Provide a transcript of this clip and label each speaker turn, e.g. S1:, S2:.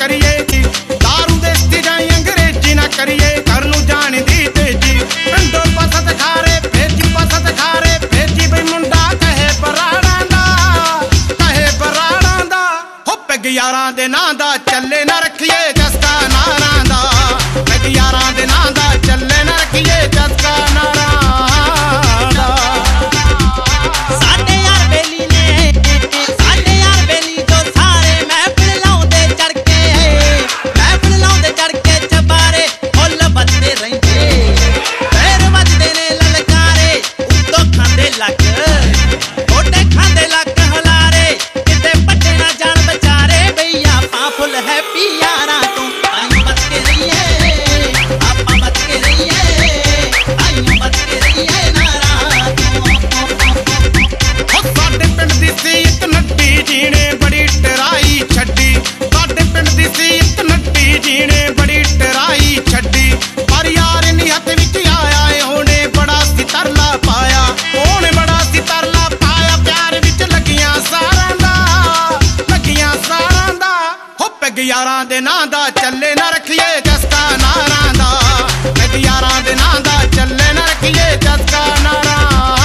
S1: करिए जी, दारू देसी जाई अंग्रेजी ना करिए, घर नू जाने दी तेजी, पिंडों पसंद खारे भेजी पसंद खारे भेजी बई मुंडा कहे बराड़ा दा हो पैग यारां दे नां दा चले ना रखिए जसका नारां दा, पैग यारां दे नां दा चले ना रखिए जसका नारां दा।
S2: साडे यार बेली ने साडे यार बेली जो सारे महफिल लाउंदे चढ़ के चबारे फुल बजदे रहिंदे, पैर वजदे ने ललकारे उत्तों खांदे लक गोडे खांदे लक हलारे, किते पट्टे ना जान बेचारे भैया पां फुल हैप्पी यारां तों आईं बच के रहिए, आपां बच के रहिए, आईं बच के रहिए नारां
S1: हो साडे पिंड दी सी इक नट्टी जीने बड़ी टराई छड्डी, साडे पिंड दी सी इक नट्टी जीने बड़ी टराई छड्डी, पर यार नी हत्थ विच आया ओने बड़ा सी तरला पाया, ओने बड़ा सी तरला पाया, प्यार विच लगियां सारां दा हो पैग यारां दे नां दा चले ना रखिए जसका नारां दा, पैग यारां दे नां दा चले ना रखिए जसका नारां